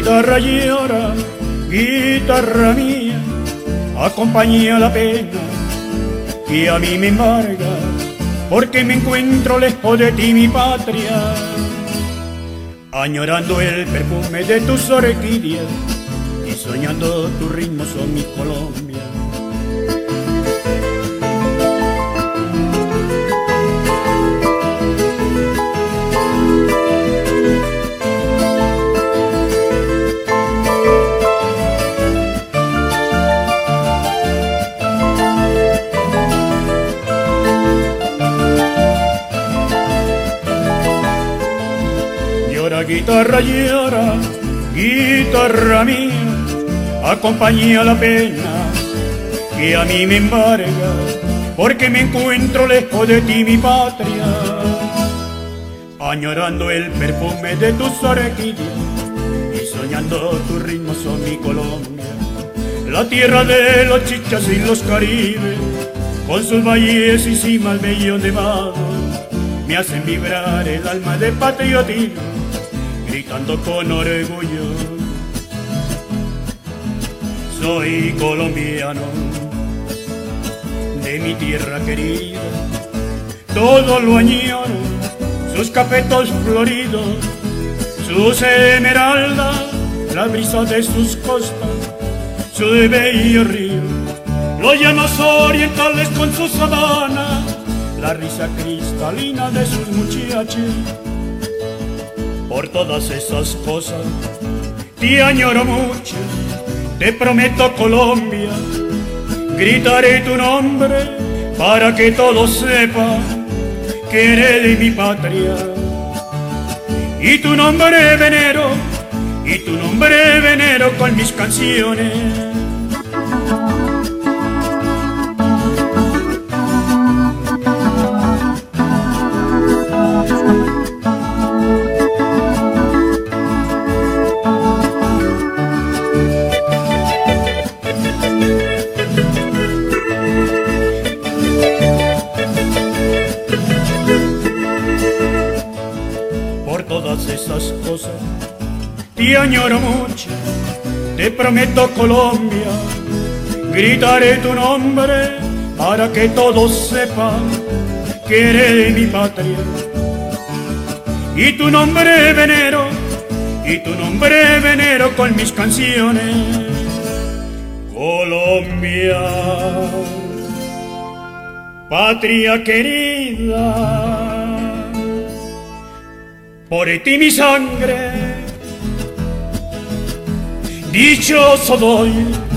guitarra llora, guitarra mía, acompaña la pena que a mí me embarga, porque me encuentro lejos de ti, mi patria, añorando el perfume de tus orquídeas y soñando tus ritmos son mi Colombia. Guitarra llora, guitarra mía, acompaña la pena que a mí me embarga, porque me encuentro lejos de ti, mi patria, añorando el perfume de tus orquídeas y soñando tus ritmos son mi Colombia. La tierra de los chichas y los caribes, con sus valles y cimas bellos nevados, me hacen vibrar el alma de patriotismo, gritando con orgullo, soy colombiano, de mi tierra querida, todo lo añoro, sus capetos floridos, sus esmeraldas, la brisa de sus costas, su bello río, los llanos orientales con sus sabanas, la risa cristalina de sus muchachos. Por todas esas cosas te añoro mucho, te prometo Colombia, gritaré tu nombre para que todos sepan que eres de mi patria. Y tu nombre venero, y tu nombre venero con mis canciones. Todas esas cosas te añoro mucho, te prometo Colombia, gritaré tu nombre para que todos sepan que eres de mi patria. Y tu nombre venero, y tu nombre venero con mis canciones. Colombia, patria querida, por ti mi sangre, dichoso doy